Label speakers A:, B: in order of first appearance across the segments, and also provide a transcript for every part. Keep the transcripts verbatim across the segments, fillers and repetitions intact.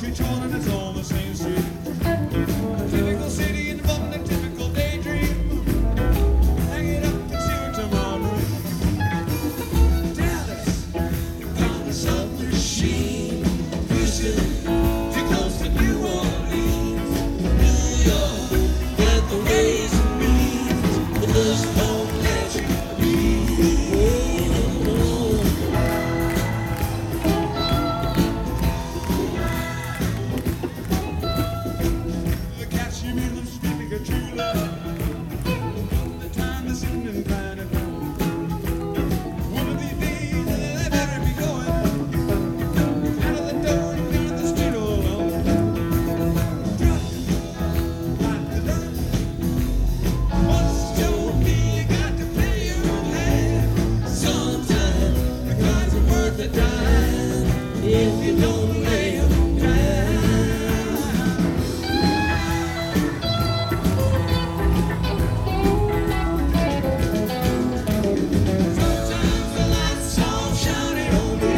A: street town and it's all the same street. Typical city involving a typical daydream. Hang it up and see her tomorrow. Dallas, on the submachine. Houston, too close to New Orleans. New York, got the ways and means. The lust won't let you leave. The cats you meet them speaking of true love. The time is sitting and kind of down. One of these days they better be going out of the door and down the street all alone. Drop like the dust. Once told me you got to play your hand. Sometimes the cards are worth a dime if you don't lay 'em down. Sometimes the lights all shining on me.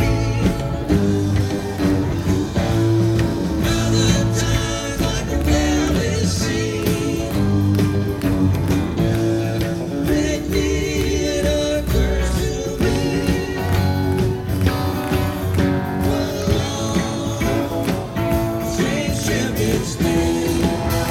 A: Other times I can barely see. Lately it occurs to me. What a long, strange trip it's been.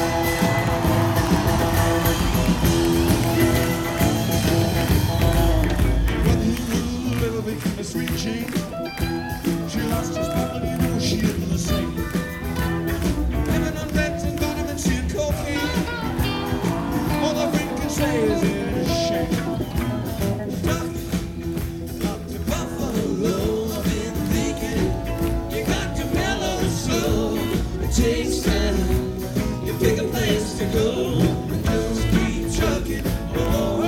A: What new rule ever became a sweet Jane? She lost her spot, you know she isn't the same. Living on beds and vitamins C and cocaine. All the brain can say is it is shame. Duck, up to Buffalo, I've been thinking you got to mellow slow. It takes time, you pick a place to go, and just keep trucking. Oh.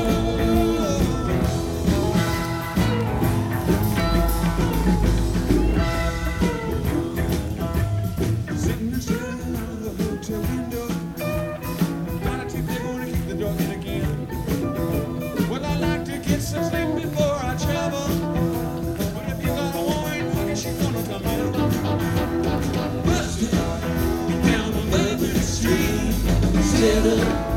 A: Sitting and staring out of the hotel window. Gotta keep they gonna keep the dog in again. Well, I like to get some sleep before I travel. But if you got a woman, I guess she's gonna come in. Busted down on Lebanon Street. Instead of